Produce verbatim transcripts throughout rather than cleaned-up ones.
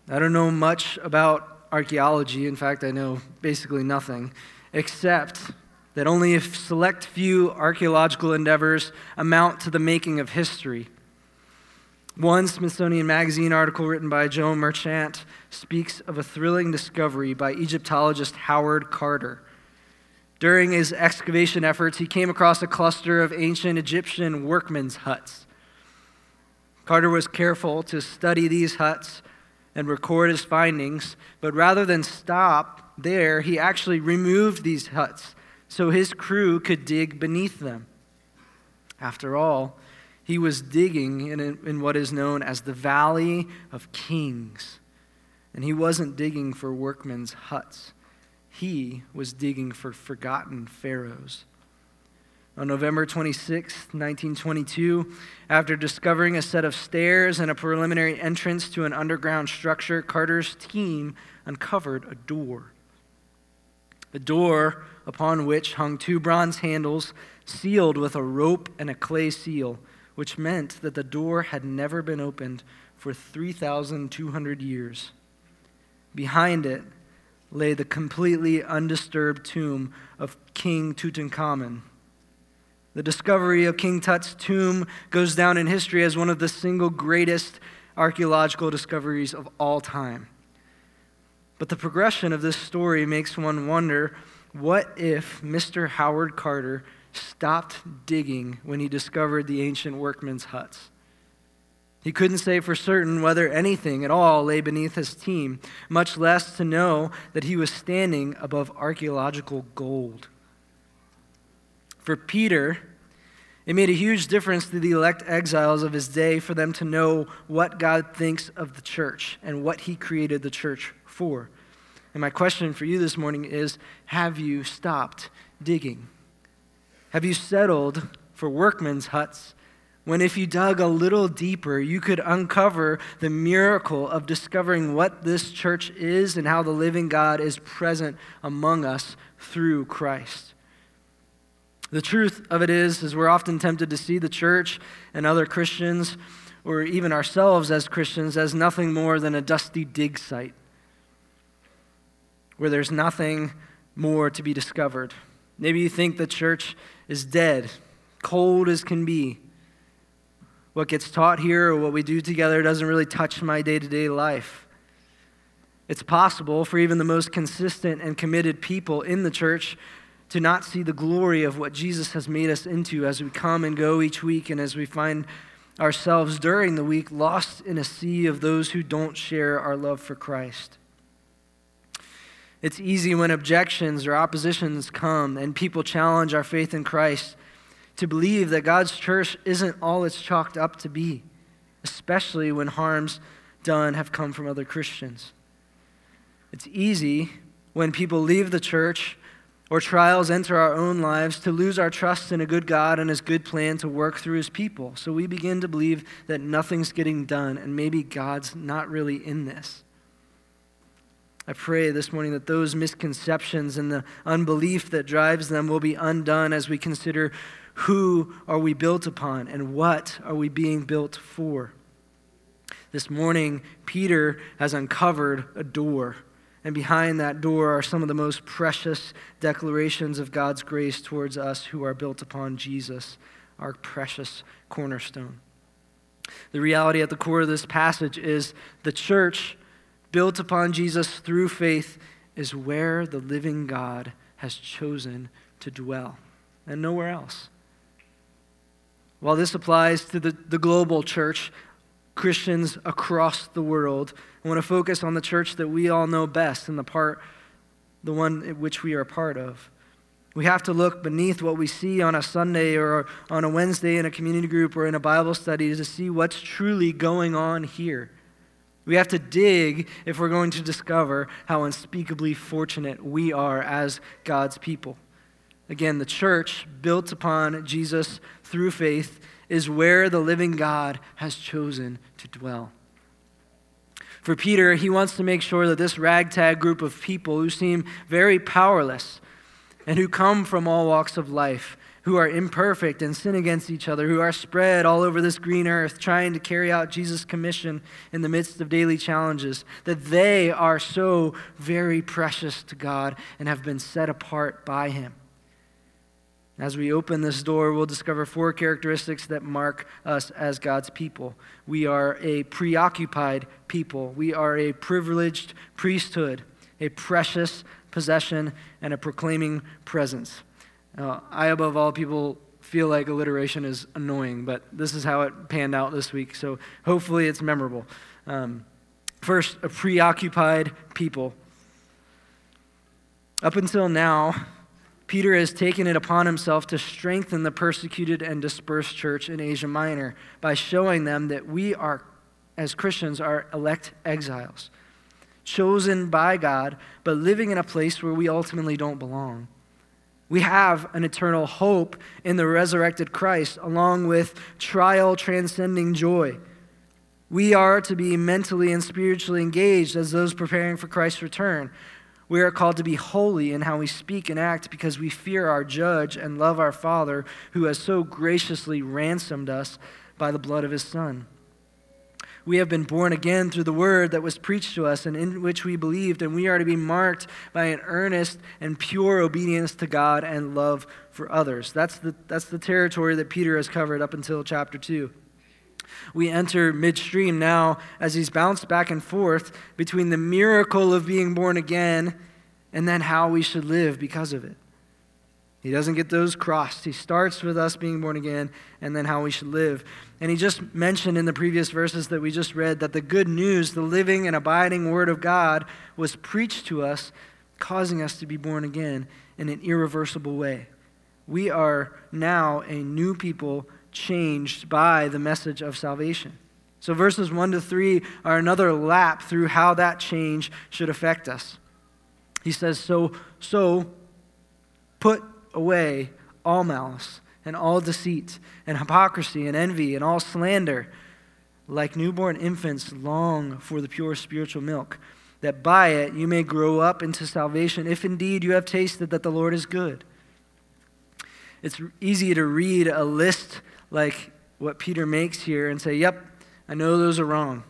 I don't know much about archaeology. In fact, I know basically nothing, except that only a select few archaeological endeavors amount to the making of history. One Smithsonian Magazine article written by Joe Marchant speaks of a thrilling discovery by Egyptologist Howard Carter. During his excavation efforts, he came across a cluster of ancient Egyptian workmen's huts. Carter was careful to study these huts and record his findings, but rather than stop there, he actually removed these huts so his crew could dig beneath them. After all, he was digging in, in what is known as the Valley of Kings, and he wasn't digging for workmen's huts. He was digging for forgotten pharaohs. On November twenty-sixth, nineteen twenty-two, after discovering a set of stairs and a preliminary entrance to an underground structure, Carter's team uncovered a door. A door upon which hung two bronze handles sealed with a rope and a clay seal, which meant that the door had never been opened for three thousand two hundred years. Behind it lay the completely undisturbed tomb of King Tutankhamun. The discovery of King Tut's tomb goes down in history as one of the single greatest archaeological discoveries of all time. But the progression of this story makes one wonder, what if Mister Howard Carter stopped digging when he discovered the ancient workmen's huts? He couldn't say for certain whether anything at all lay beneath his team, much less to know that he was standing above archaeological gold. For Peter, it made a huge difference to the elect exiles of his day for them to know what God thinks of the church and what he created the church for. And my question for you this morning is, have you stopped digging? Have you settled for workmen's huts when if you dug a little deeper, you could uncover the miracle of discovering what this church is and how the living God is present among us through Christ? The truth of it is, is we're often tempted to see the church and other Christians, or even ourselves as Christians, as nothing more than a dusty dig site where there's nothing more to be discovered. Maybe you think the church is dead, cold as can be. What gets taught here or what we do together doesn't really touch my day-to-day life. It's possible for even the most consistent and committed people in the church to not see the glory of what Jesus has made us into as we come and go each week and as we find ourselves during the week lost in a sea of those who don't share our love for Christ. It's easy when objections or oppositions come and people challenge our faith in Christ to believe that God's church isn't all it's chalked up to be, especially when harms done have come from other Christians. It's easy when people leave the church or trials enter our own lives to lose our trust in a good God and his good plan to work through his people. So we begin to believe that nothing's getting done and maybe God's not really in this. I pray this morning that those misconceptions and the unbelief that drives them will be undone as we consider who are we built upon and what are we being built for. This morning, Peter has uncovered a door, and behind that door are some of the most precious declarations of God's grace towards us who are built upon Jesus, our precious cornerstone. The reality at the core of this passage is the church built upon Jesus through faith is where the living God has chosen to dwell, and nowhere else. While this applies to the, the global church, Christians across the world, I want to focus on the church that we all know best and the part, the one in which we are a part of. We have to look beneath what we see on a Sunday or on a Wednesday in a community group or in a Bible study to see what's truly going on here. We have to dig if we're going to discover how unspeakably fortunate we are as God's people. Again, the church built upon Jesus through faith is where the living God has chosen to dwell. For Peter, he wants to make sure that this ragtag group of people who seem very powerless and who come from all walks of life, who are imperfect and sin against each other, who are spread all over this green earth, trying to carry out Jesus' commission in the midst of daily challenges, that they are so very precious to God and have been set apart by him. As we open this door, we'll discover four characteristics that mark us as God's people. We are a preoccupied people. We are a privileged priesthood, a precious possession, and a proclaiming presence. Uh, I, above all people, feel like alliteration is annoying, but this is how it panned out this week, so hopefully it's memorable. Um, first, a preoccupied people. Up until now, Peter has taken it upon himself to strengthen the persecuted and dispersed church in Asia Minor by showing them that we are, as Christians, are elect exiles, chosen by God, but living in a place where we ultimately don't belong. We have an eternal hope in the resurrected Christ, along with trial transcending joy. We are to be mentally and spiritually engaged as those preparing for Christ's return. We are called to be holy in how we speak and act because we fear our judge and love our Father who has so graciously ransomed us by the blood of his Son. We have been born again through the word that was preached to us and in which we believed, and we are to be marked by an earnest and pure obedience to God and love for others. That's the, that's the territory that Peter has covered up until chapter two. We enter midstream now as he's bounced back and forth between the miracle of being born again and then how we should live because of it. He doesn't get those crossed. He starts with us being born again and then how we should live. And he just mentioned in the previous verses that we just read that the good news, the living and abiding word of God, was preached to us, causing us to be born again in an irreversible way. We are now a new people changed by the message of salvation. So verses one to three are another lap through how that change should affect us. He says, so, so put away all malice and all deceit and hypocrisy and envy and all slander. Like newborn infants, long for the pure spiritual milk, that by it you may grow up into salvation, if indeed you have tasted that the Lord is good. It's easy to read a list like what Peter makes here and say, yep, I know those are wrong.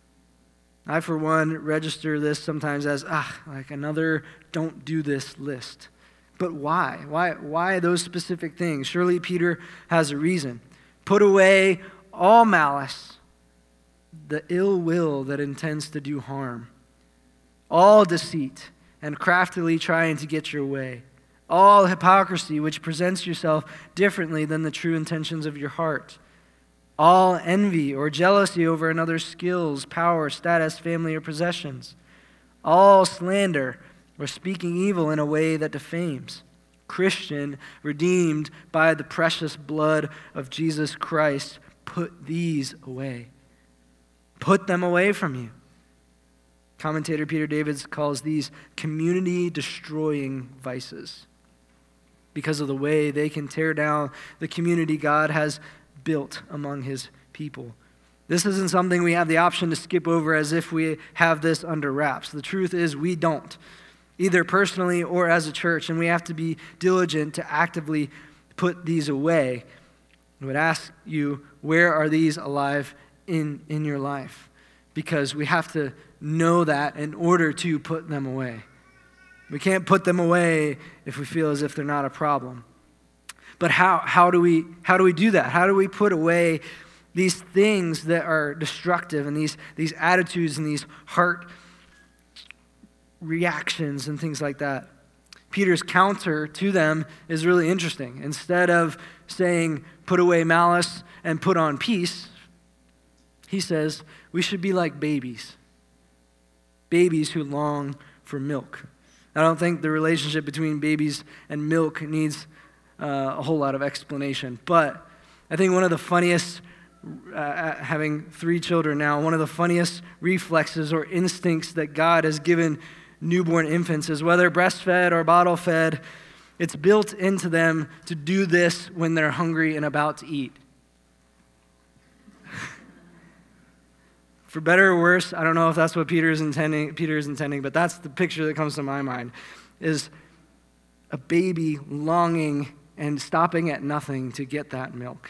I, for one, register this sometimes as, ah, like another don't do this list. But why? Why, why those specific things? Surely Peter has a reason. Put away all malice, the ill will that intends to do harm, all deceit and craftily trying to get your way, all hypocrisy which presents yourself differently than the true intentions of your heart, all envy or jealousy over another's skills, power, status, family, or possessions, all slander or speaking evil in a way that defames. Christian, redeemed by the precious blood of Jesus Christ, put these away. Put them away from you. Commentator Peter Davids calls these community-destroying vices because of the way they can tear down the community God has built among his people. This isn't something we have the option to skip over as if we have this under wraps. The truth is we don't, either personally or as a church, and we have to be diligent to actively put these away. I would ask you, where are these alive in, in your life? Because we have to know that in order to put them away. We can't put them away if we feel as if they're not a problem. But how, how do we how do we do that? How do we put away these things that are destructive and these, these attitudes and these heart reactions and things like that? Peter's counter to them is really interesting. Instead of saying, put away malice and put on peace, he says, we should be like babies. Babies who long for milk. I don't think the relationship between babies and milk needs uh, a whole lot of explanation. But I think one of the funniest, uh, having three children now, one of the funniest reflexes or instincts that God has given newborn infants is whether breastfed or bottle fed, it's built into them to do this when they're hungry and about to eat. For better or worse, I don't know if that's what Peter is intending, Peter is intending, but that's the picture that comes to my mind, is a baby longing and stopping at nothing to get that milk.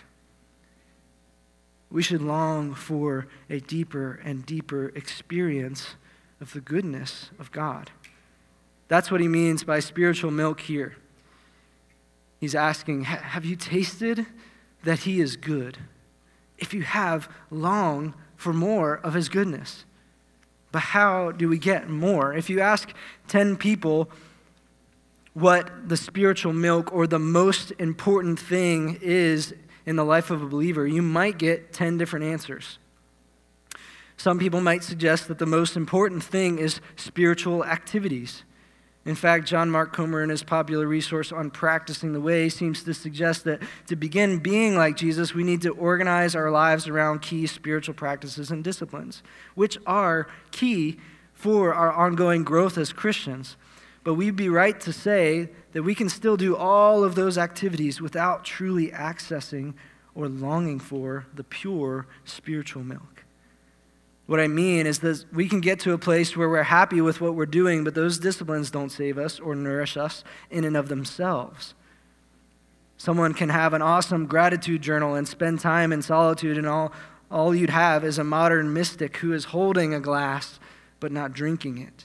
We should long for a deeper and deeper experience of the goodness of God. That's what he means by spiritual milk here. He's asking, have you tasted that he is good? If you have, long for more of his goodness. But how do we get more? If you ask ten people what the spiritual milk or the most important thing is in the life of a believer, you might get ten different answers. Some people might suggest that the most important thing is spiritual activities. In fact, John Mark Comer, in his popular resource on practicing the way, seems to suggest that to begin being like Jesus, we need to organize our lives around key spiritual practices and disciplines, which are key for our ongoing growth as Christians. But we'd be right to say that we can still do all of those activities without truly accessing or longing for the pure spiritual milk. What I mean is that we can get to a place where we're happy with what we're doing, but those disciplines don't save us or nourish us in and of themselves. Someone can have an awesome gratitude journal and spend time in solitude, and all, all you'd have is a modern mystic who is holding a glass but not drinking it.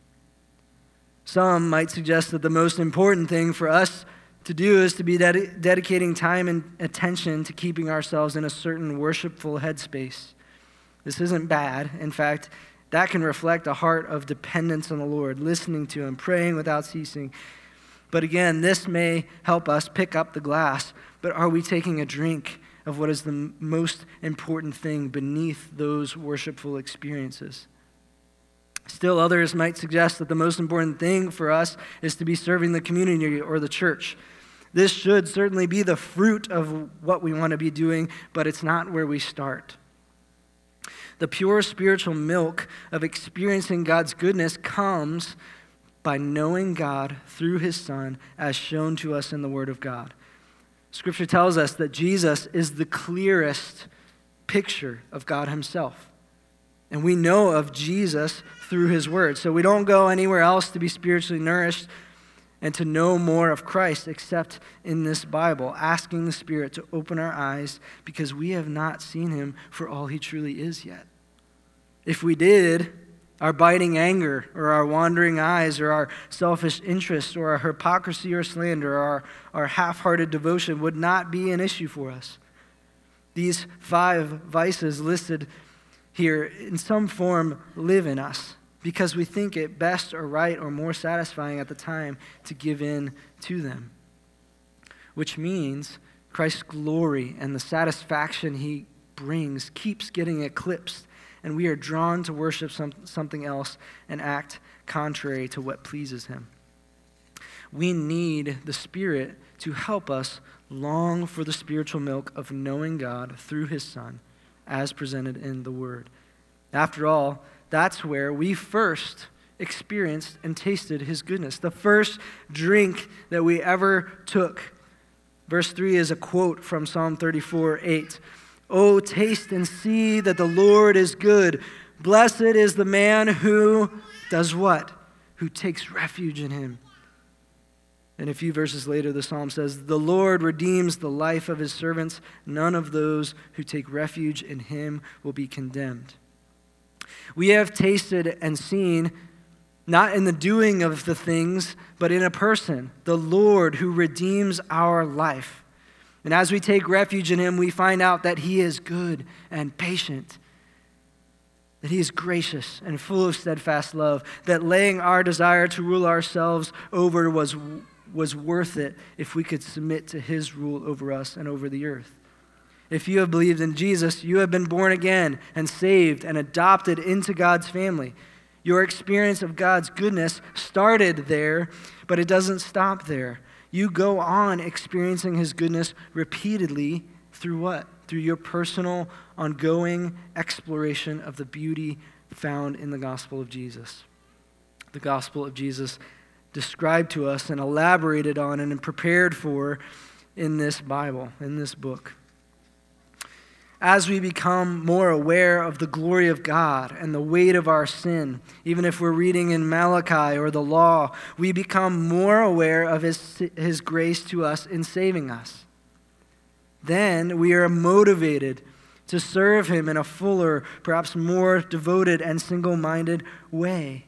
Some might suggest that the most important thing for us to do is to be ded- dedicating time and attention to keeping ourselves in a certain worshipful headspace. This isn't bad. In fact, that can reflect a heart of dependence on the Lord, listening to him, praying without ceasing. But again, this may help us pick up the glass, but are we taking a drink of what is the m- most important thing beneath those worshipful experiences? Still, others might suggest that the most important thing for us is to be serving the community or the church. This should certainly be the fruit of what we want to be doing, but it's not where we start. The pure spiritual milk of experiencing God's goodness comes by knowing God through his Son as shown to us in the Word of God. Scripture tells us that Jesus is the clearest picture of God himself. And we know of Jesus through his Word. So we don't go anywhere else to be spiritually nourished and to know more of Christ except in this Bible, asking the Spirit to open our eyes because we have not seen him for all he truly is yet. If we did, our biting anger or our wandering eyes or our selfish interests or our hypocrisy or slander or our, our half-hearted devotion would not be an issue for us. These five vices listed here in some form live in us because we think it best or right or more satisfying at the time to give in to them. Which means Christ's glory and the satisfaction he brings keeps getting eclipsed, and we are drawn to worship some, something else and act contrary to what pleases him. We need the Spirit to help us long for the spiritual milk of knowing God through his Son, as presented in the Word. After all, that's where we first experienced and tasted his goodness. The first drink that we ever took. Verse three is a quote from Psalm thirty-four eight. "Oh, taste and see that the Lord is good. Blessed is the man who does what? Who takes refuge in him." And a few verses later, the psalm says, "The Lord redeems the life of his servants. None of those who take refuge in him will be condemned." We have tasted and seen, not in the doing of the things, but in a person, the Lord who redeems our life. And as we take refuge in him, we find out that he is good and patient, that he is gracious and full of steadfast love, that laying our desire to rule ourselves over was, was worth it if we could submit to his rule over us and over the earth. If you have believed in Jesus, you have been born again and saved and adopted into God's family. Your experience of God's goodness started there, but it doesn't stop there. You go on experiencing his goodness repeatedly through what? Through your personal, ongoing exploration of the beauty found in the gospel of Jesus. The gospel of Jesus described to us and elaborated on and prepared for in this Bible, in this book. as we become more aware of the glory of God and the weight of our sin, even if we're reading in Malachi or the law, we become more aware of his, his grace to us in saving us. Then we are motivated to serve him in a fuller, perhaps more devoted and single-minded way.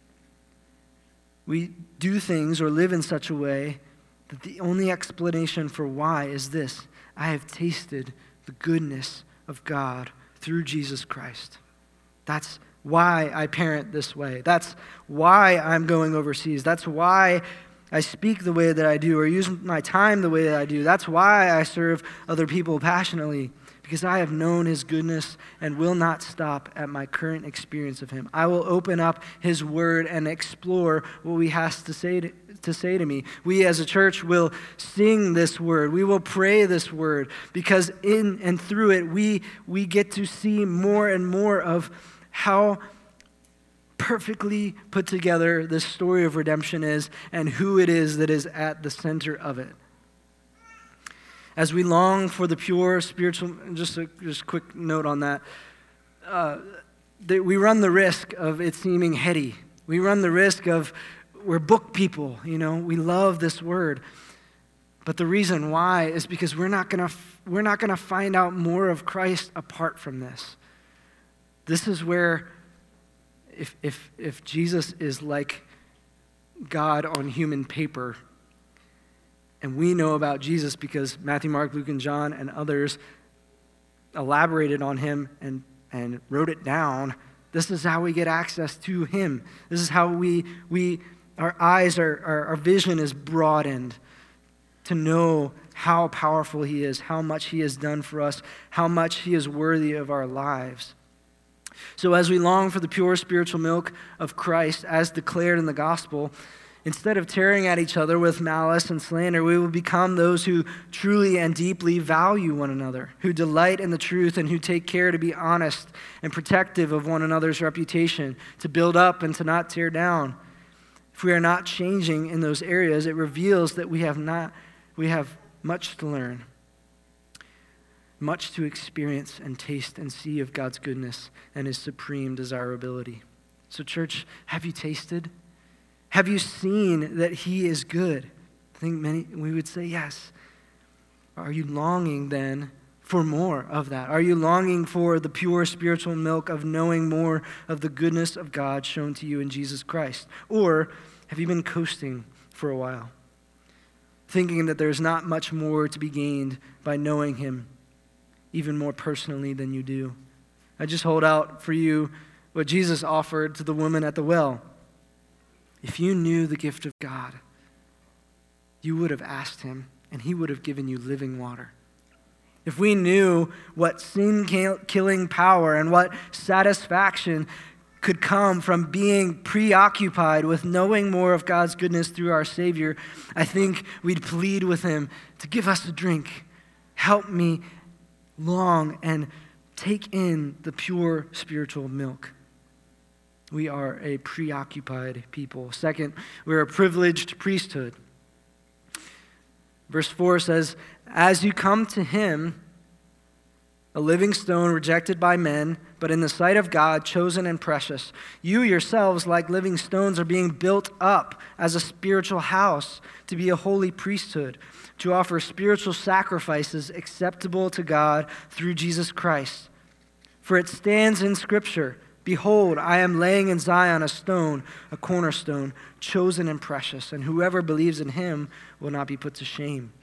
We do things or live in such a way that the only explanation for why is this: I have tasted the goodness of God through Jesus Christ. That's why I parent this way. That's why I'm going overseas. That's why I speak the way that I do or use my time the way that I do. That's why I serve other people passionately, because I have known his goodness and will not stop at my current experience of him. I will open up his word and explore what he has to say to, to say to me. We as a church will sing this word. We will pray this word, because in and through it, we, we get to see more and more of how perfectly put together this story of redemption is and who it is that is at the center of it. As we long for the pure spiritual, just a just a quick note on that, uh, that we run the risk of it seeming heady. We run the risk of, we're book people, you know, we love this word. But the reason why is because we're not gonna we're not gonna find out more of Christ apart from this. This is where, if if if Jesus is like God on human paper, and we know about Jesus because Matthew, Mark, Luke, and John and others elaborated on him and, and wrote it down, this is how we get access to him. This is how we, we our eyes, our, our, our vision is broadened to know how powerful he is, how much he has done for us, how much he is worthy of our lives. So as we long for the pure spiritual milk of Christ as declared in the gospel, instead of tearing at each other with malice and slander, we will become those who truly and deeply value one another, who delight in the truth, and who take care to be honest and protective of one another's reputation, to build up and to not tear down. If we are not changing in those areas, it reveals that we have not we have much to learn, much to experience and taste and see of God's goodness and his supreme desirability. So church, have you tasted? Have you seen that he is good? I think many, we would say yes. Are you longing then for more of that? Are you longing for the pure spiritual milk of knowing more of the goodness of God shown to you in Jesus Christ? Or have you been coasting for a while, thinking that there's not much more to be gained by knowing him even more personally than you do? I just hold out for you what Jesus offered to the woman at the well. If you knew the gift of God, you would have asked him, and he would have given you living water. If we knew what sin-killing power and what satisfaction could come from being preoccupied with knowing more of God's goodness through our Savior, I think we'd plead with him to give us a drink. Help me long and take in the pure spiritual milk. We are a preoccupied people. Second, we're a privileged priesthood. Verse four says, as you come to him, a living stone rejected by men, but in the sight of God, chosen and precious, you yourselves, like living stones, are being built up as a spiritual house to be a holy priesthood, to offer spiritual sacrifices acceptable to God through Jesus Christ. For it stands in Scripture, behold, I am laying in Zion a stone, a cornerstone, chosen and precious, and whoever believes in him will not be put to shame.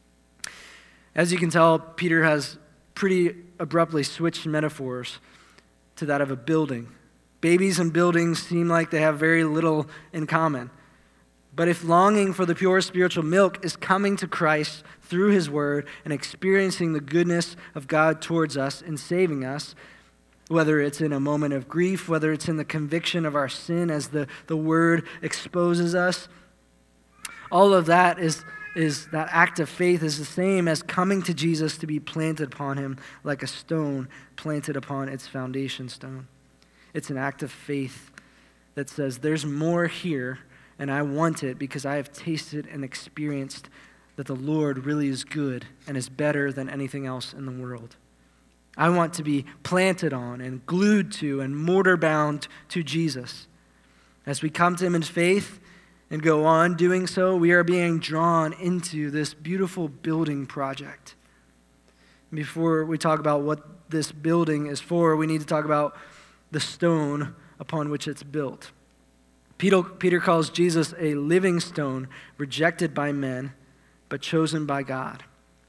As you can tell, Peter has pretty abruptly switched metaphors to that of a building. Babies and buildings seem like they have very little in common. But if longing for the pure spiritual milk is coming to Christ through his word and experiencing the goodness of God towards us and saving us, whether it's in a moment of grief, whether it's in the conviction of our sin as the, the word exposes us, all of that is, is that act of faith is the same as coming to Jesus to be planted upon him like a stone planted upon its foundation stone. It's an act of faith that says there's more here and I want it because I have tasted and experienced that the Lord really is good and is better than anything else in the world. I want to be planted on and glued to and mortar bound to Jesus. As we come to him in faith and go on doing so, we are being drawn into this beautiful building project. Before we talk about what this building is for, we need to talk about the stone upon which it's built. Peter, Peter calls Jesus a living stone, rejected by men, but chosen by God.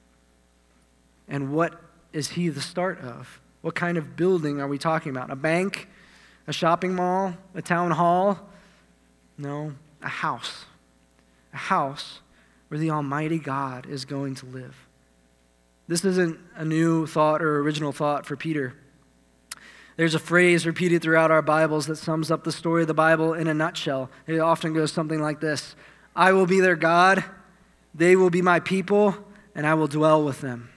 And what is he the start of? What kind of building are we talking about? A bank? A shopping mall? A town hall? No, a house. A house where the Almighty God is going to live. This isn't a new thought or original thought for Peter. There's a phrase repeated throughout our Bibles that sums up the story of the Bible in a nutshell. It often goes something like this: I will be their God, they will be my people, and I will dwell with them.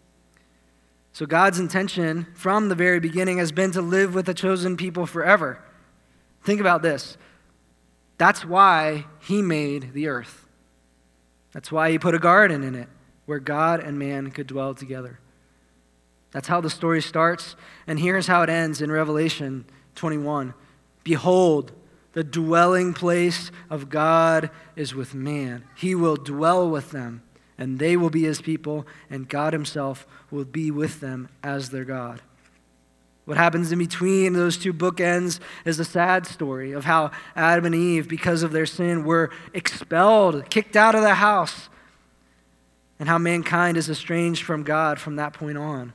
So God's intention from the very beginning has been to live with a chosen people forever. Think about this. That's why he made the earth. That's why he put a garden in it where God and man could dwell together. That's how the story starts, and here's how it ends in Revelation twenty-one. Behold, the dwelling place of God is with man. He will dwell with them, and they will be his people, and God himself will be with them as their God. What happens in between those two bookends is a sad story of how Adam and Eve, because of their sin, were expelled, kicked out of the house, and how mankind is estranged from God from that point on.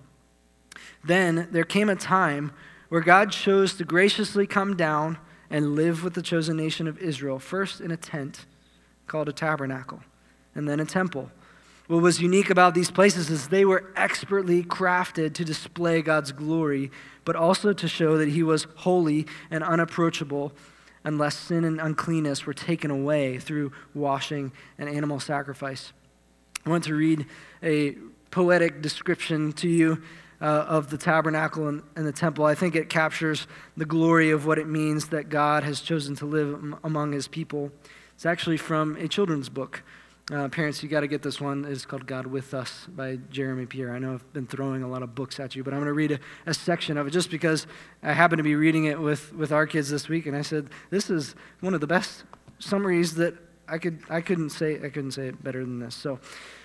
Then there came a time where God chose to graciously come down and live with the chosen nation of Israel, first in a tent called a tabernacle, and then a temple. What was unique about these places is they were expertly crafted to display God's glory, but also to show that he was holy and unapproachable unless sin and uncleanness were taken away through washing and animal sacrifice. I want to read a poetic description to you uh, of the tabernacle and, and the temple. I think it captures the glory of what it means that God has chosen to live m- among his people. It's actually from a children's book. Uh, parents, you got to get this one. It's called God With Us by Jeremy Pierre. I know I've been throwing a lot of books at you, but I'm going to read a, a section of it just because I happened to be reading it with, with our kids this week, and I said, this is one of the best summaries that I could I couldn't say I couldn't say it better than this. So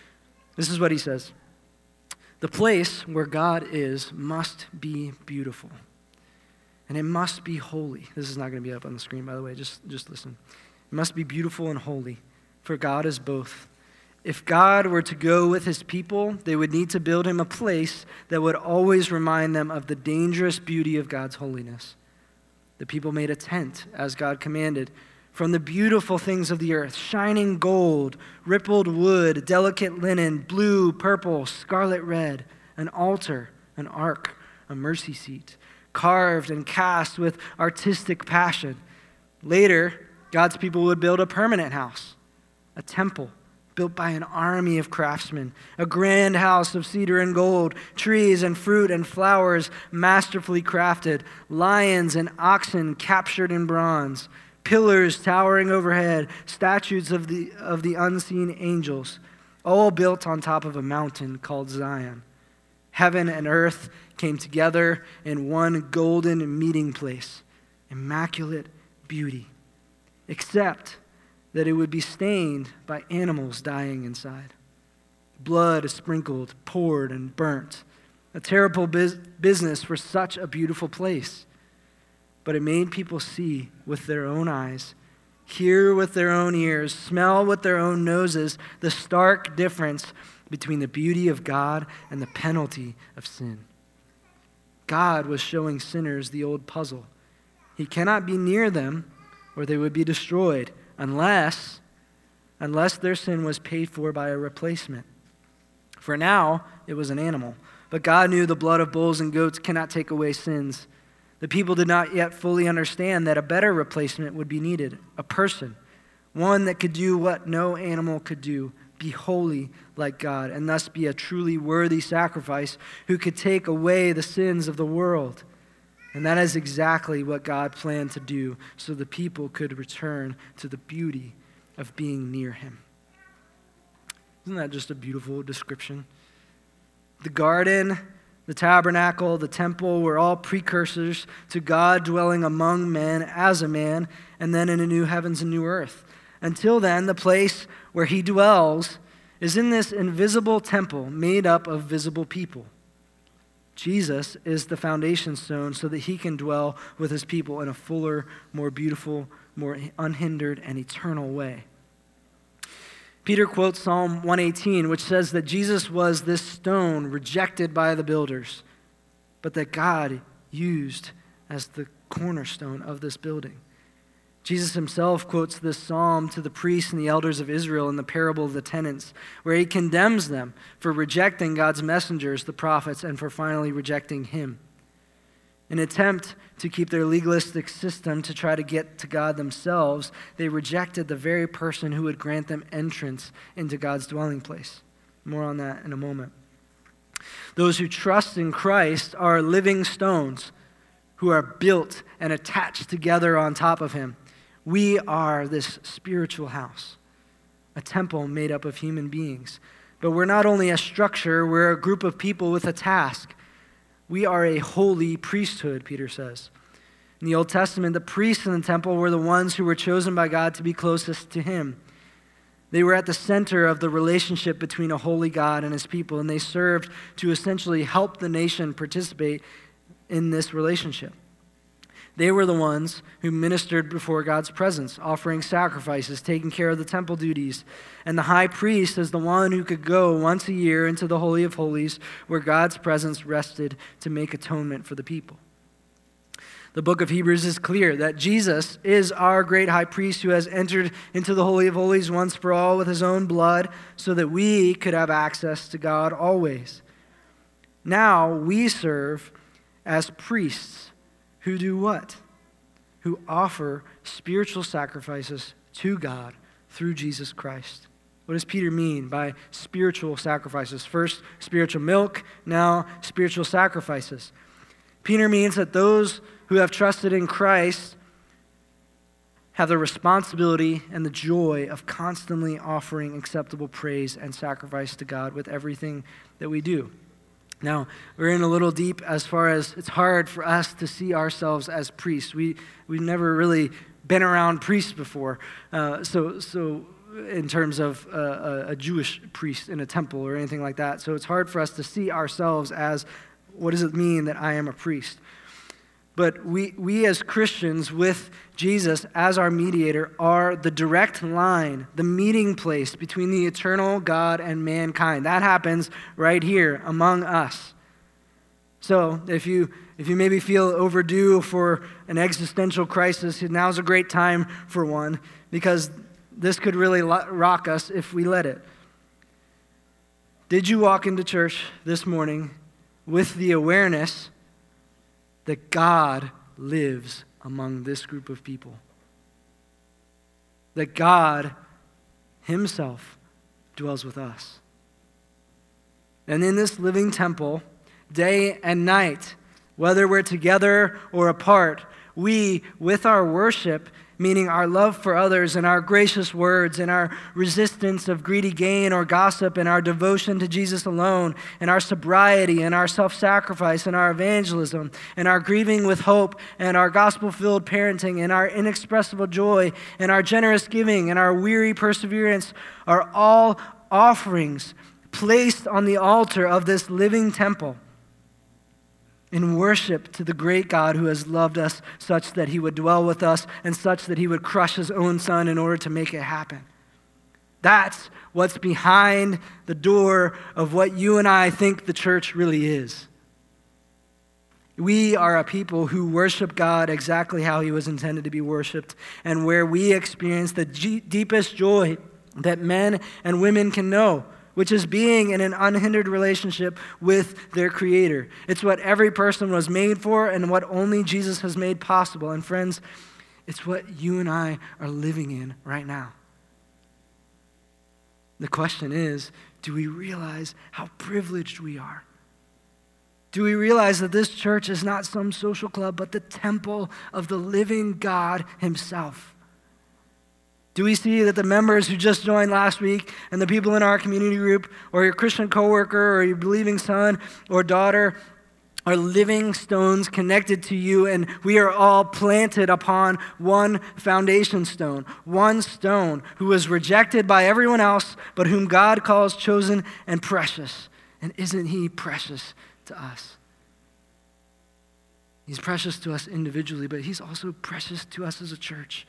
this is what he says. The place where God is must be beautiful, and it must be holy. This is not going to be up on the screen, by the way. Just, just listen. It must be beautiful and holy, for God is both. If God were to go with his people, they would need to build him a place that would always remind them of the dangerous beauty of God's holiness. The people made a tent, as God commanded, from the beautiful things of the earth, shining gold, rippled wood, delicate linen, blue, purple, scarlet red, an altar, an ark, a mercy seat, carved and cast with artistic passion. Later, God's people would build a permanent house, a temple built by an army of craftsmen, a grand house of cedar and gold, trees and fruit and flowers masterfully crafted, lions and oxen captured in bronze, pillars towering overhead, statues of the, of the unseen angels, all built on top of a mountain called Zion. Heaven and earth came together in one golden meeting place, immaculate beauty, except that it would be stained by animals dying inside. Blood is sprinkled, poured, and burnt. A terrible biz- business for such a beautiful place. But it made people see with their own eyes, hear with their own ears, smell with their own noses the stark difference between the beauty of God and the penalty of sin. God was showing sinners the old puzzle. He cannot be near them or they would be destroyed unless, unless their sin was paid for by a replacement. For now, it was an animal. But God knew the blood of bulls and goats cannot take away sins. The people did not yet fully understand that a better replacement would be needed, a person, one that could do what no animal could do, be holy like God, and thus be a truly worthy sacrifice who could take away the sins of the world. And that is exactly what God planned to do so the people could return to the beauty of being near him. Isn't that just a beautiful description? The garden The tabernacle, the temple were all precursors to God dwelling among men as a man, and then in a new heavens and new earth. Until then, the place where he dwells is in this invisible temple made up of visible people. Jesus is the foundation stone so that he can dwell with his people in a fuller, more beautiful, more unhindered, and eternal way. Peter quotes Psalm one eighteen, which says that Jesus was this stone rejected by the builders, but that God used as the cornerstone of this building. Jesus himself quotes this psalm to the priests and the elders of Israel in the parable of the tenants, where he condemns them for rejecting God's messengers, the prophets, and for finally rejecting him. In an attempt to keep their legalistic system to try to get to God themselves, they rejected the very person who would grant them entrance into God's dwelling place. More on that in a moment. Those who trust in Christ are living stones who are built and attached together on top of him. We are this spiritual house, a temple made up of human beings. But we're not only a structure, we're a group of people with a task. We are a holy priesthood, Peter says. In the Old Testament, the priests in the temple were the ones who were chosen by God to be closest to him. They were at the center of the relationship between a holy God and his people, and they served to essentially help the nation participate in this relationship. They were the ones who ministered before God's presence, offering sacrifices, taking care of the temple duties. And the high priest is the one who could go once a year into the Holy of Holies, where God's presence rested to make atonement for the people. The book of Hebrews is clear that Jesus is our great high priest who has entered into the Holy of Holies once for all with his own blood so that we could have access to God always. Now we serve as priests who do what? Who offer spiritual sacrifices to God through Jesus Christ. What does Peter mean by spiritual sacrifices? First, spiritual milk, now spiritual sacrifices. Peter means that those who have trusted in Christ have the responsibility and the joy of constantly offering acceptable praise and sacrifice to God with everything that we do. Now, we're in a little deep as far as it's hard for us to see ourselves as priests. We, we've never really been around priests before. Uh, so, so in terms of uh, a Jewish priest in a temple or anything like that. So it's hard for us to see ourselves as, what does it mean that I am a priest? But we, we as Christians with Jesus as our mediator are the direct line, the meeting place between the eternal God and mankind. That happens right here among us. So if you if you maybe feel overdue for an existential crisis, now's a great time for one, because this could really rock us if we let it. Did you walk into church this morning with the awareness that God lives among this group of people? That God himself dwells with us. And in this living temple, day and night, whether we're together or apart, we, with our worship, meaning our love for others and our gracious words and our resistance of greedy gain or gossip and our devotion to Jesus alone and our sobriety and our self-sacrifice and our evangelism and our grieving with hope and our gospel-filled parenting and our inexpressible joy and our generous giving and our weary perseverance are all offerings placed on the altar of this living temple in worship to the great God who has loved us such that he would dwell with us and such that he would crush his own son in order to make it happen. That's what's behind the door of what you and I think the church really is. We are a people who worship God exactly how he was intended to be worshiped, and where we experience the g- deepest joy that men and women can know, which is being in an unhindered relationship with their Creator. It's what every person was made for and what only Jesus has made possible. And friends, it's what you and I are living in right now. The question is, do we realize how privileged we are? Do we realize that this church is not some social club, but the temple of the living God himself? Do we see that the members who just joined last week and the people in our community group or your Christian coworker or your believing son or daughter are living stones connected to you, and we are all planted upon one foundation stone, one stone who was rejected by everyone else, but whom God calls chosen and precious. And isn't he precious to us? He's precious to us individually, but he's also precious to us as a church.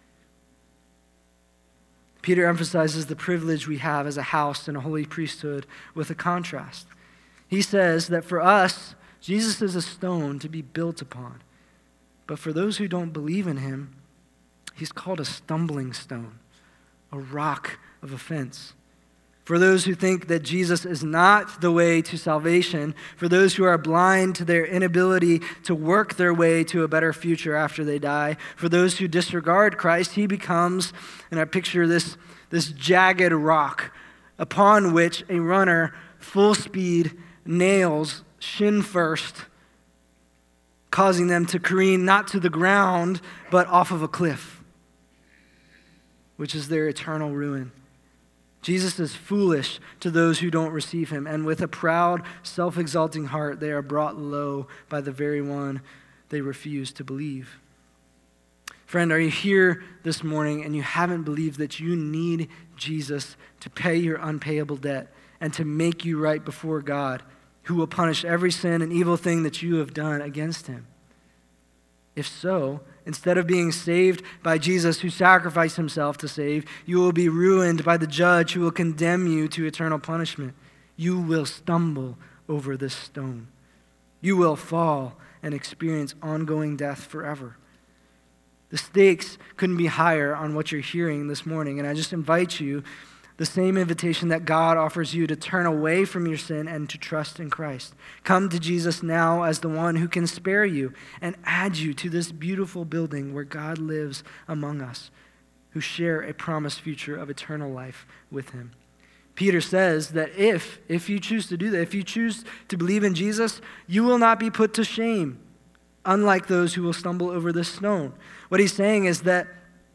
Peter emphasizes the privilege we have as a house and a holy priesthood with a contrast. He says that for us, Jesus is a stone to be built upon. But for those who don't believe in him, he's called a stumbling stone, a rock of offense. For those who think that Jesus is not the way to salvation, for those who are blind to their inability to work their way to a better future after they die, for those who disregard Christ, he becomes, and I picture this, this jagged rock upon which a runner, full speed, nails shin first, causing them to careen not to the ground, but off of a cliff, which is their eternal ruin. Jesus is foolish to those who don't receive him, and with a proud, self-exalting heart, they are brought low by the very one they refuse to believe. Friend, are you here this morning and you haven't believed that you need Jesus to pay your unpayable debt and to make you right before God, who will punish every sin and evil thing that you have done against him? If so, instead of being saved by Jesus who sacrificed himself to save, you will be ruined by the judge who will condemn you to eternal punishment. You will stumble over this stone. You will fall and experience ongoing death forever. The stakes couldn't be higher on what you're hearing this morning, and I just invite you, the same invitation that God offers you, to turn away from your sin and to trust in Christ. Come to Jesus now as the one who can spare you and add you to this beautiful building where God lives among us, who share a promised future of eternal life with him. Peter says that if, if you choose to do that, if you choose to believe in Jesus, you will not be put to shame, unlike those who will stumble over this stone. What he's saying is that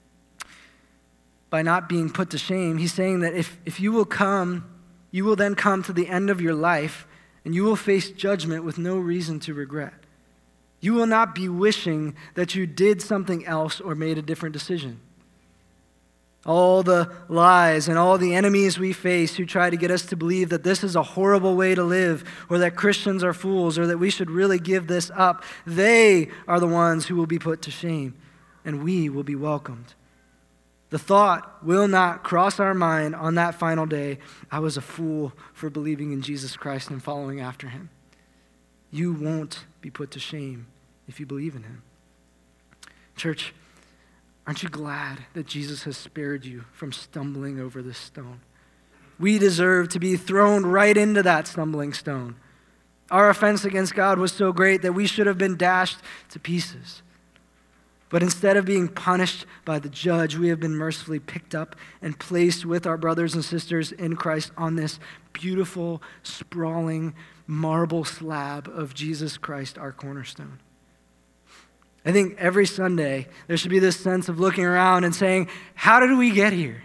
by not being put to shame, he's saying that if, if you will come, you will then come to the end of your life and you will face judgment with no reason to regret. You will not be wishing that you did something else or made a different decision. All the lies and all the enemies we face who try to get us to believe that this is a horrible way to live, or that Christians are fools, or that we should really give this up, they are the ones who will be put to shame, and we will be welcomed. The thought will not cross our mind on that final day, I was a fool for believing in Jesus Christ and following after him. You won't be put to shame if you believe in him. Church, aren't you glad that Jesus has spared you from stumbling over this stone? We deserve to be thrown right into that stumbling stone. Our offense against God was so great that we should have been dashed to pieces. But instead of being punished by the judge, we have been mercifully picked up and placed with our brothers and sisters in Christ on this beautiful, sprawling marble slab of Jesus Christ, our cornerstone. I think every Sunday there should be this sense of looking around and saying, how did we get here?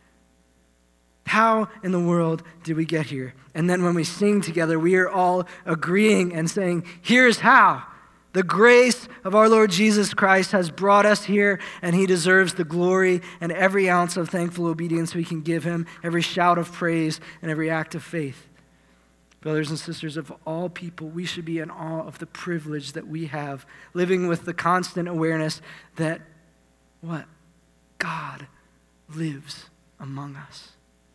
How in the world did we get here? And then when we sing together, we are all agreeing and saying, here's how. The grace of our Lord Jesus Christ has brought us here, and he deserves the glory and every ounce of thankful obedience we can give him, every shout of praise and every act of faith. Brothers and sisters, of all people, we should be in awe of the privilege that we have, living with the constant awareness that, what? God lives among us.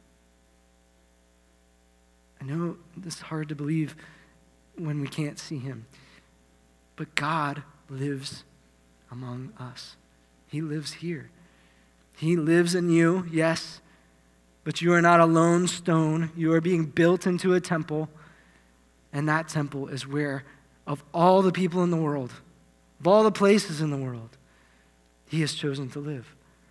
I know this is hard to believe when we can't see him. But God lives among us. He lives here. He lives in you, yes, but you are not a lone stone. You are being built into a temple, and that temple is where, of all the people in the world, of all the places in the world, he has chosen to live.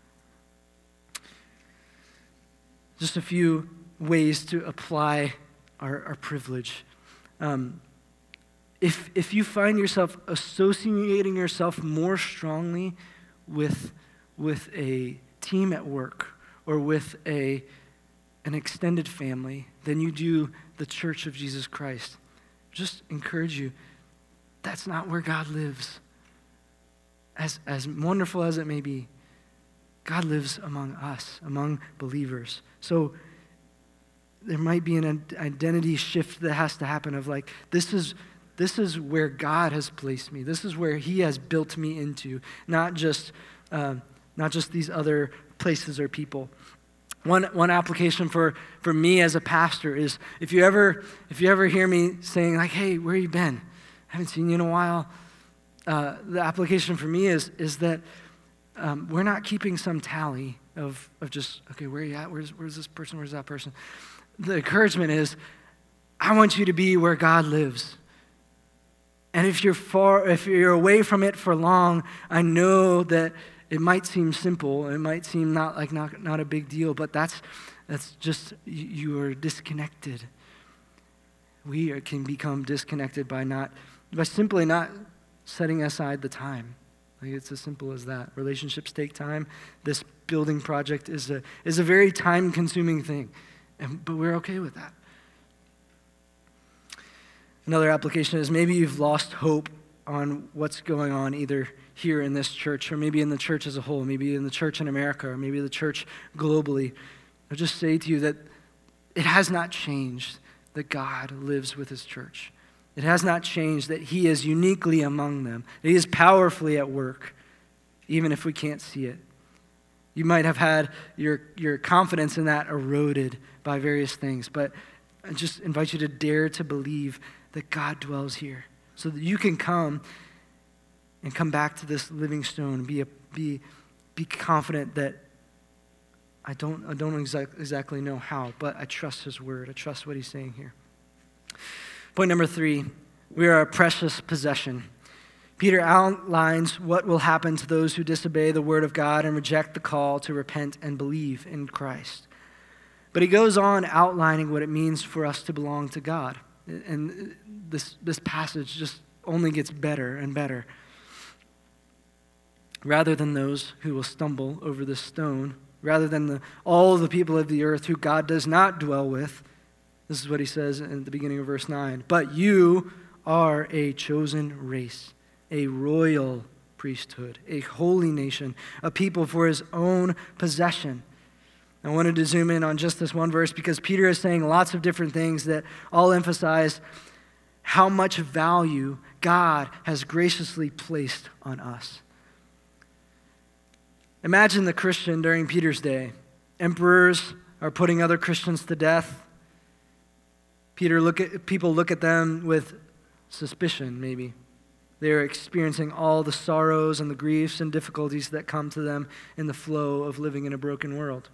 Just a few ways to apply our, our privilege. Um, If, if you find yourself associating yourself more strongly with, with a team at work or with a, an extended family than you do the church of Jesus Christ, just encourage you, that's not where God lives. As, as wonderful as it may be, God lives among us, among believers. So there might be an identity shift that has to happen of like, this is this is where God has placed me. This is where he has built me into, not just uh, not just these other places or people. One one application for, for me as a pastor is if you ever if you ever hear me saying like, hey, where you been? I haven't seen you in a while. Uh, the application for me is is that um, we're not keeping some tally of of just, okay, where are you at? Where's where's this person? Where's that person? The encouragement is, I want you to be where God lives. And if you're far, if you're away from it for long, I know that it might seem simple. It might seem not like not, not a big deal, but that's that's just, you, you are disconnected. We are, can become disconnected by not, by simply not setting aside the time. Like it's as simple as that. Relationships take time. This building project is a is a very time-consuming thing. And, but we're okay with that. Another application is maybe you've lost hope on what's going on either here in this church or maybe in the church as a whole, maybe in the church in America or maybe the church globally. I'll just say to you that it has not changed that God lives with his church. It has not changed that he is uniquely among them, that he is powerfully at work, even if we can't see it. You might have had your, your confidence in that eroded by various things, but I just invite you to dare to believe that God dwells here so that you can come and come back to this living stone, be a, be be confident that I don't I don't exact, exactly know how, but I trust his word. I trust what he's saying here. Point number three, we are a precious possession. Peter outlines what will happen to those who disobey the word of God and reject the call to repent and believe in Christ. But he goes on outlining what it means for us to belong to God. And this, this passage just only gets better and better. Rather than those who will stumble over this stone, rather than the, all the people of the earth who God does not dwell with, this is what he says in the beginning of verse nine. But you are a chosen race, a royal priesthood, a holy nation, a people for his own possession. I wanted to zoom in on just this one verse because Peter is saying lots of different things that all emphasize how much value God has graciously placed on us. Imagine the Christian during Peter's day. Emperors are putting other Christians to death. Peter look at people look at them with suspicion, maybe. They're experiencing all the sorrows and the griefs and difficulties that come to them in the flow of living in a broken world.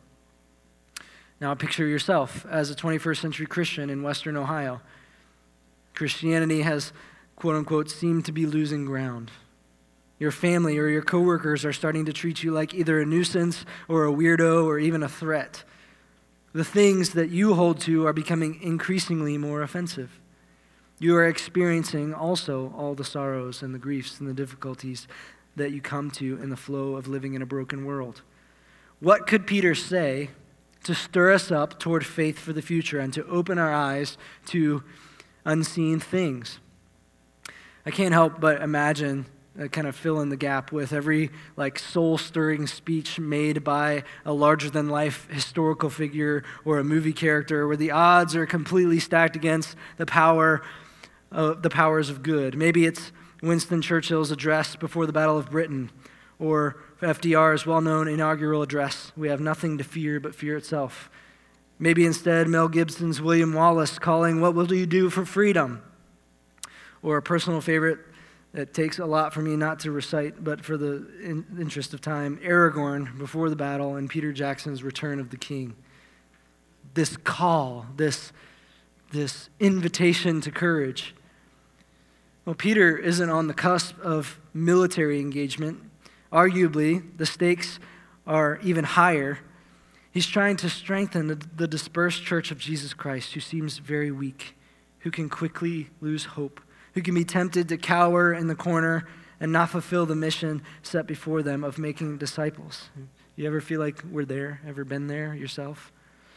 Now picture yourself as a twenty-first century Christian in Western Ohio. Christianity has, quote unquote, seemed to be losing ground. Your family or your coworkers are starting to treat you like either a nuisance or a weirdo or even a threat. The things that you hold to are becoming increasingly more offensive. You are experiencing also all the sorrows and the griefs and the difficulties that you come to in the flow of living in a broken world. What could Peter say to stir us up toward faith for the future and to open our eyes to unseen things? I can't help but imagine, uh, kind of fill in the gap with every like soul-stirring speech made by a larger-than-life historical figure or a movie character where the odds are completely stacked against the power, uh, the powers of good. Maybe it's Winston Churchill's address before the Battle of Britain, or F D R's well-known inaugural address, "We have nothing to fear but fear itself." Maybe instead Mel Gibson's William Wallace calling, "What will you do for freedom?" Or a personal favorite that takes a lot for me not to recite, but for the in- interest of time, Aragorn before the battle and Peter Jackson's Return of the King. This call, this, this invitation to courage. Well, Peter isn't on the cusp of military engagement. Arguably, the stakes are even higher. He's trying to strengthen the, the dispersed church of Jesus Christ, who seems very weak, who can quickly lose hope, who can be tempted to cower in the corner and not fulfill the mission set before them of making disciples. You ever feel like we're there? Ever been there yourself?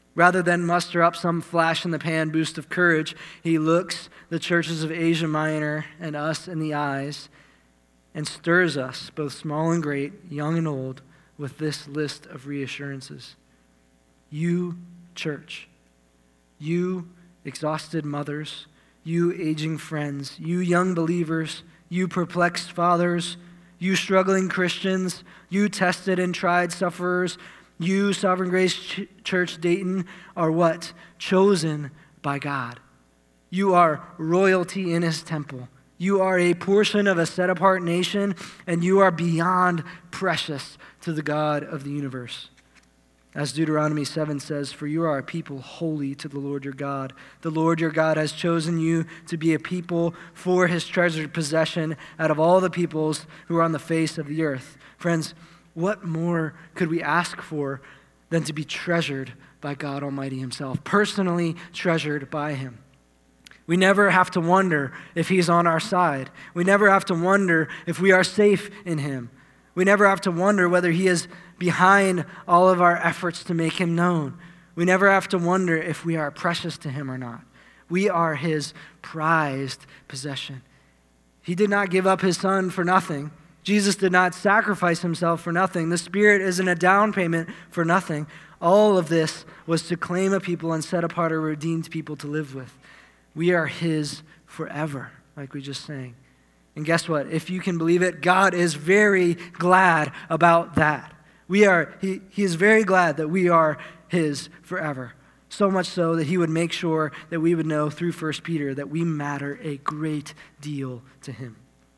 Rather than muster up some flash-in-the-pan boost of courage, he looks the churches of Asia Minor and us in the eyes and stirs us, both small and great, young and old, with this list of reassurances. You, church, you, exhausted mothers, you, aging friends, you, young believers, you, perplexed fathers, you, struggling Christians, you, tested and tried sufferers, you, Sovereign Grace Ch- Church Dayton, are what? Chosen by God. You are royalty in his temple. You are a portion of a set-apart nation, and you are beyond precious to the God of the universe. As Deuteronomy seven says, "For you are a people holy to the Lord your God. The Lord your God has chosen you to be a people for his treasured possession out of all the peoples who are on the face of the earth." Friends, what more could we ask for than to be treasured by God Almighty himself, personally treasured by him? We never have to wonder if he's on our side. We never have to wonder if we are safe in him. We never have to wonder whether he is behind all of our efforts to make him known. We never have to wonder if we are precious to him or not. We are his prized possession. He did not give up his son for nothing. Jesus did not sacrifice himself for nothing. The Spirit isn't a down payment for nothing. All of this was to claim a people and set apart a redeemed people to live with. We are his forever, like we just sang. And guess what? If you can believe it, God is very glad about that. We are, he, he is very glad that we are his forever. So much so that he would make sure that we would know through First Peter that we matter a great deal to him.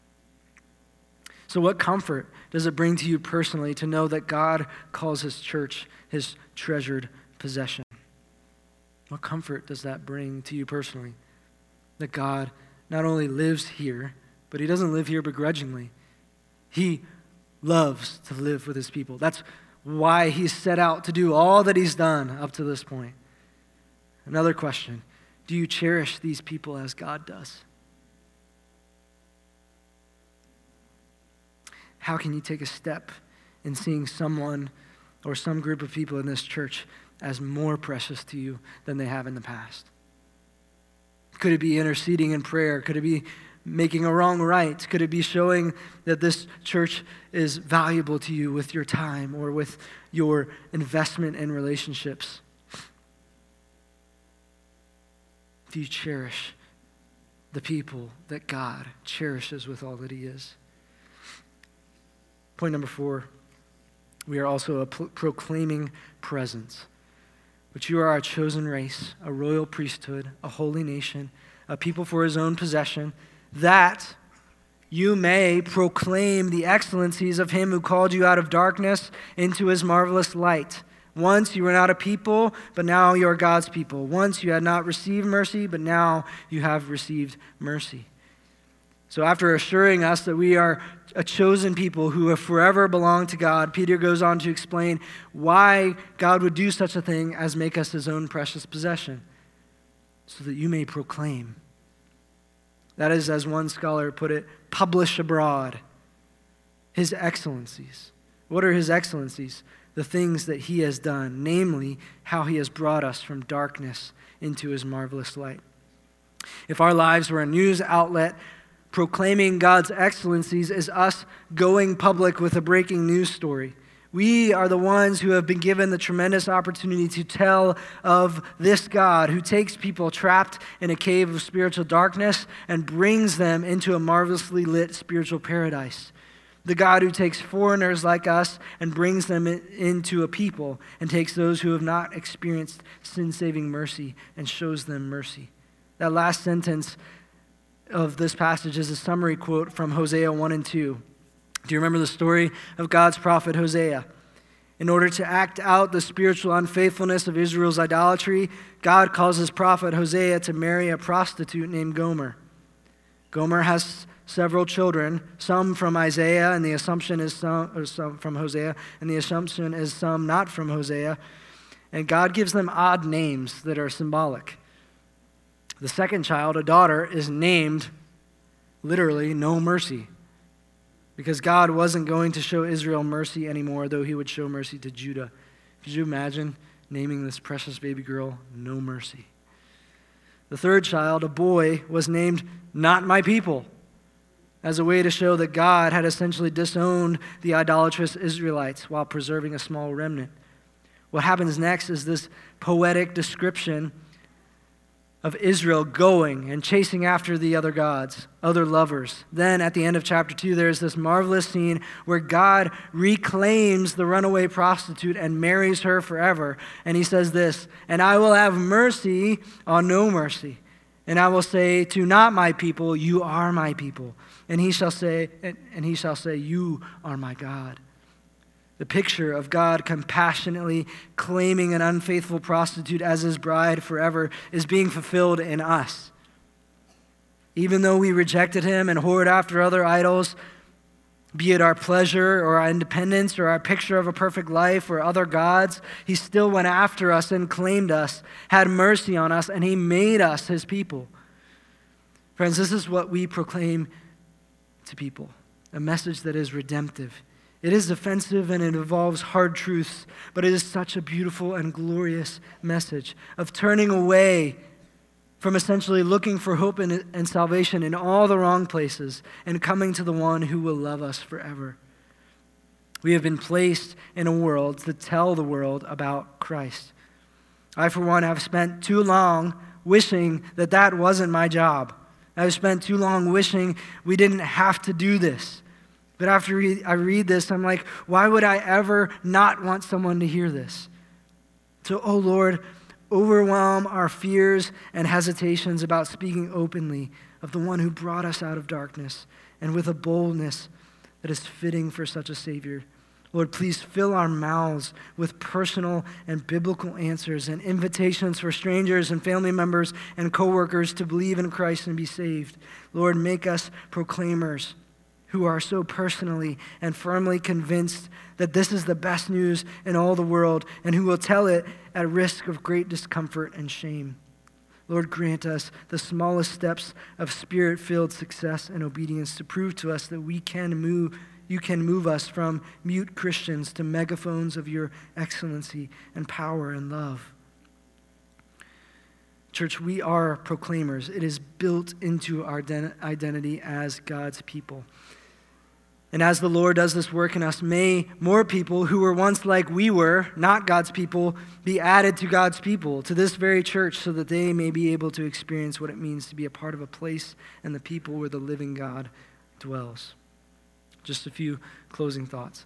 So what comfort does it bring to you personally to know that God calls his church his treasured possession? What comfort does that bring to you personally? That God not only lives here, but he doesn't live here begrudgingly. He loves to live with his people. That's why he's set out to do all that he's done up to this point. Another question, do you cherish these people as God does? How can you take a step in seeing someone or some group of people in this church as more precious to you than they have in the past? Could it be interceding in prayer? Could it be making a wrong right? Could it be showing that this church is valuable to you with your time or with your investment in relationships? Do you cherish the people that God cherishes with all that he is? Point number four, we are also a pro- proclaiming presence. But you are a chosen race, a royal priesthood, a holy nation, a people for his own possession, that you may proclaim the excellencies of him who called you out of darkness into his marvelous light. Once you were not a people, but now you are God's people. Once you had not received mercy, but now you have received mercy. So after assuring us that we are a chosen people who have forever belonged to God, Peter goes on to explain why God would do such a thing as make us his own precious possession, so that you may proclaim. That is, as one scholar put it, publish abroad his excellencies. What are his excellencies? The things that he has done, namely how he has brought us from darkness into his marvelous light. If our lives were a news outlet, proclaiming God's excellencies is us going public with a breaking news story. We are the ones who have been given the tremendous opportunity to tell of this God who takes people trapped in a cave of spiritual darkness and brings them into a marvelously lit spiritual paradise. The God who takes foreigners like us and brings them into a people and takes those who have not experienced sin-saving mercy and shows them mercy. That last sentence of this passage is a summary quote from Hosea one and two. Do you remember the story of God's prophet Hosea? In order to act out the spiritual unfaithfulness of Israel's idolatry, God calls his prophet Hosea to marry a prostitute named Gomer. Gomer has several children, some from Isaiah, and the assumption is some, or some from Hosea, and the assumption is some not from Hosea. And God gives them odd names that are symbolic. The second child, a daughter, is named literally No Mercy, because God wasn't going to show Israel mercy anymore, though he would show mercy to Judah. Could you imagine naming this precious baby girl No Mercy. The third child, a boy, was named Not My People, as a way to show that God had essentially disowned the idolatrous Israelites while preserving a small remnant. What happens next is this poetic description of Israel going and chasing after the other gods, other lovers. Then at the end of chapter two, there's this marvelous scene where God reclaims the runaway prostitute and marries her forever. And he says this, "And I will have mercy on no mercy. And I will say to not my people, you are my people. And he shall say, and, and he shall say, you are my God." The picture of God compassionately claiming an unfaithful prostitute as his bride forever is being fulfilled in us. Even though we rejected him and whored after other idols, be it our pleasure or our independence or our picture of a perfect life or other gods, he still went after us and claimed us, had mercy on us, and he made us his people. Friends, this is what we proclaim to people, a message that is redemptive. It is offensive and it involves hard truths, but it is such a beautiful and glorious message of turning away from essentially looking for hope and, and salvation in all the wrong places and coming to the one who will love us forever. We have been placed in a world to tell the world about Christ. I, for one, have spent too long wishing that that wasn't my job. I've spent too long wishing we didn't have to do this. But after I read this, I'm like, why would I ever not want someone to hear this? So, oh Lord, overwhelm our fears and hesitations about speaking openly of the one who brought us out of darkness and with a boldness that is fitting for such a Savior. Lord, please fill our mouths with personal and biblical answers and invitations for strangers and family members and coworkers to believe in Christ and be saved. Lord, make us proclaimers who are so personally and firmly convinced that this is the best news in all the world and who will tell it at risk of great discomfort and shame. Lord, grant us the smallest steps of spirit-filled success and obedience to prove to us that we can move, you can move us from mute Christians to megaphones of your excellency and power and love. Church, we are proclaimers. It is built into our identity as God's people. And as the Lord does this work in us, may more people who were once like we were, not God's people, be added to God's people, to this very church, so that they may be able to experience what it means to be a part of a place and the people where the living God dwells. Just a few closing thoughts.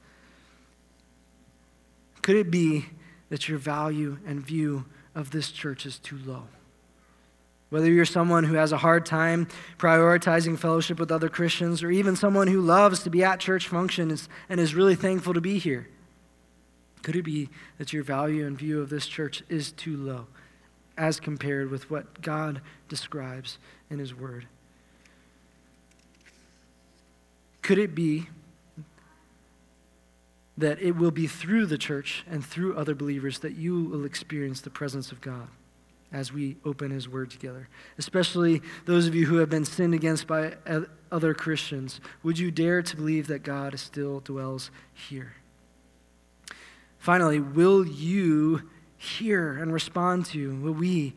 Could it be that your value and view of this church is too low? Whether you're someone who has a hard time prioritizing fellowship with other Christians, or even someone who loves to be at church functions and is really thankful to be here, could it be that your value and view of this church is too low as compared with what God describes in his word? Could it be that it will be through the church and through other believers that you will experience the presence of God as we open his word together? Especially those of you who have been sinned against by other Christians. Would you dare to believe that God still dwells here? Finally, will you hear and respond to, will we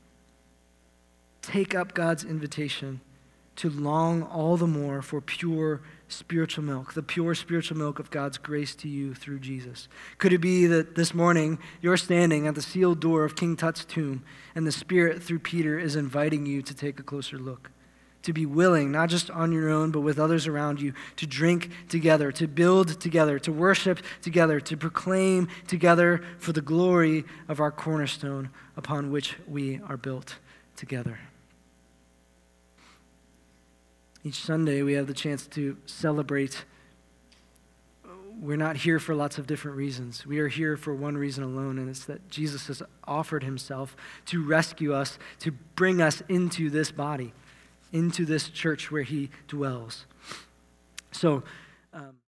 take up God's invitation to long all the more for pure spiritual milk, the pure spiritual milk of God's grace to you through Jesus? Could it be that this morning you're standing at the sealed door of King Tut's tomb and the Spirit through Peter is inviting you to take a closer look, to be willing, not just on your own, but with others around you, to drink together, to build together, to worship together, to proclaim together for the glory of our cornerstone upon which we are built together? Each Sunday, we have the chance to celebrate. We're not here for lots of different reasons. We are here for one reason alone, and it's that Jesus has offered himself to rescue us, to bring us into this body, into this church where he dwells. So, um,